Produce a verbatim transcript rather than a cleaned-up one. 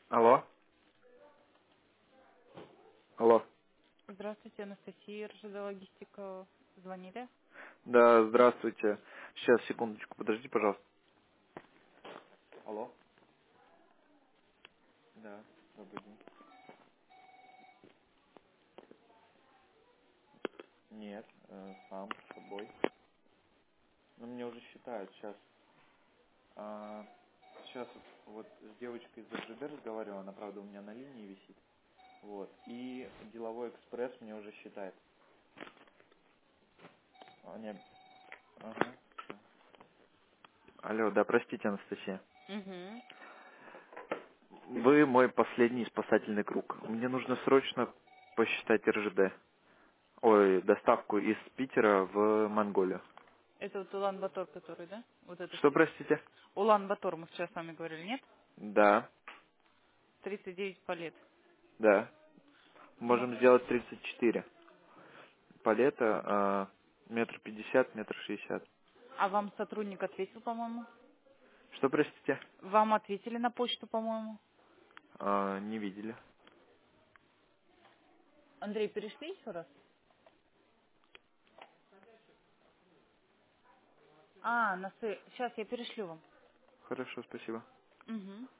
Алло? Алло. Здравствуйте, Анастасия, РЖД Логистика. Звонили? Да, здравствуйте. Сейчас, секундочку, подожди, пожалуйста. Алло? Да, добрый день. Нет, э, сам, с собой. Ну, мне уже считают, сейчас. А, сейчас вот с девочкой из РЖД разговариваю, она, правда, у меня на линии висит. Вот. И деловой экспресс мне уже считает. А, нет. Ага. Алло, да, простите, Анастасия. Угу. Вы мой последний спасательный круг. Мне нужно срочно посчитать РЖД. Ой, доставку из Питера в Монголию. Это вот Улан-Батор, который, да? Вот это Что, все. простите? Улан-Батор, мы вчера с вами говорили, нет? Да, тридцать девять палет. да. Ну, Можем сделать тридцать четыре. Палета, а, метр пятьдесят, метр шестьдесят. а вам сотрудник ответил, по-моему? Что, простите? Вам ответили на почту, по-моему? А, не видели. Андрей, перешли еще раз? А, на Сейчас я перешлю вам. Хорошо, спасибо. Угу.